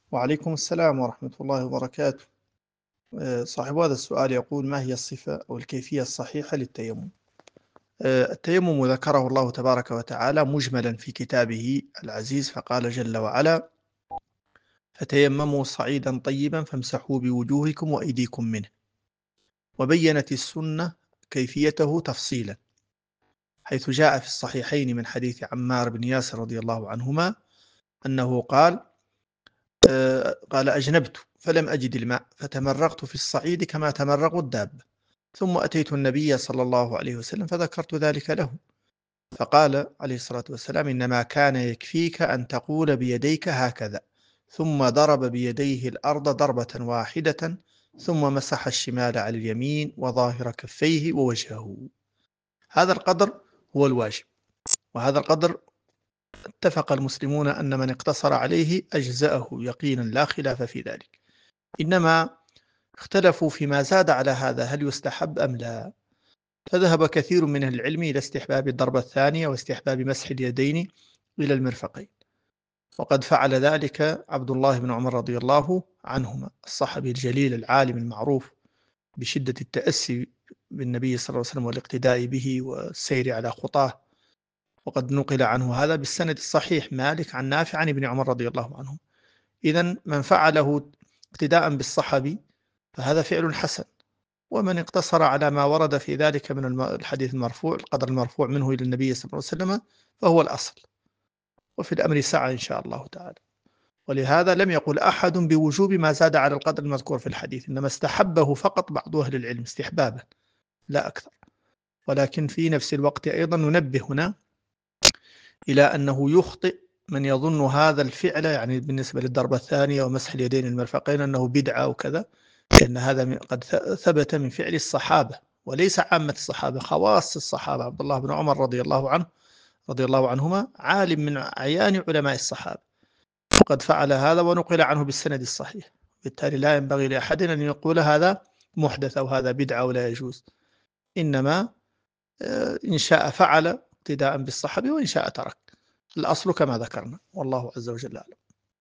وعليكم السلام ورحمة الله وبركاته. صاحب هذا السؤال يقول: ما هي الصفة أو الكيفية الصحيحة للتيمم؟ التيمم ذكره الله تبارك وتعالى مجملا في كتابه العزيز، فقال جل وعلا: فتيمموا صعيدا طيبا فامسحوا بوجوهكم وأيديكم منه. وبينت السنة كيفيته تفصيلا، حيث جاء في الصحيحين من حديث عمار بن ياسر رضي الله عنهما أنه قال: أجنبت فلم أجد الماء فتمرغت في الصعيد كما تمرغ الدابة، ثم أتيت النبي صلى الله عليه وسلم فذكرت ذلك له، فقال عليه الصلاة والسلام: إنما كان يكفيك أن تقول بيديك هكذا، ثم ضرب بيديه الأرض ضربة واحدة، ثم مسح الشمال على اليمين وظاهر كفيه ووجهه. هذا القدر هو الواجب، وهذا القدر اتفق المسلمون أن من اقتصر عليه أجزأه يقينا، لا خلاف في ذلك. إنما اختلفوا فيما زاد على هذا، هل يستحب أم لا؟ فذهب كثير من أهل العلم إلى استحباب الضربة الثانية واستحباب مسح اليدين إلى المرفقين، وقد فعل ذلك عبد الله بن عمر رضي الله عنهما، الصحابي الجليل العالم المعروف بشدة التأسي بالنبي صلى الله عليه وسلم والاقتداء به والسير على خطاه. وقد نقل عنه هذا بالسند الصحيح، مالك عن نافع عن ابن عمر رضي الله عنه. إذن من فعله اقتداء بالصحابي فهذا فعل حسن، ومن اقتصر على ما ورد في ذلك من الحديث المرفوع، القدر المرفوع منه إلى النبي صلى الله عليه وسلم، فهو الأصل، وفي الأمر سعة إن شاء الله تعالى. ولهذا لم يقل أحد بوجوب ما زاد على القدر المذكور في الحديث، إنما استحبه فقط بعض أهل العلم استحبابا لا أكثر. ولكن في نفس الوقت أيضا ننبه هنا إلى أنه يخطئ من يظن هذا الفعل، يعني بالنسبة للضربة الثانية ومسح اليدين المرفقين، أنه بدعة وكذا، لأن هذا قد ثبت من فعل الصحابة، وليس عامة الصحابة، خواص الصحابة. عبد الله بن عمر رضي الله عنهما عالم من أعيان علماء الصحابة، وقد فعل هذا ونقل عنه بالسند الصحيح. بالتالي لا ينبغي لأحد أن يقول هذا محدث أو هذا بدعة ولا يجوز، إنما إن شاء فعل اقتداء بالصحابة وإن شاء ترك. الأصل كما ذكرنا، والله عز وجل أعلم.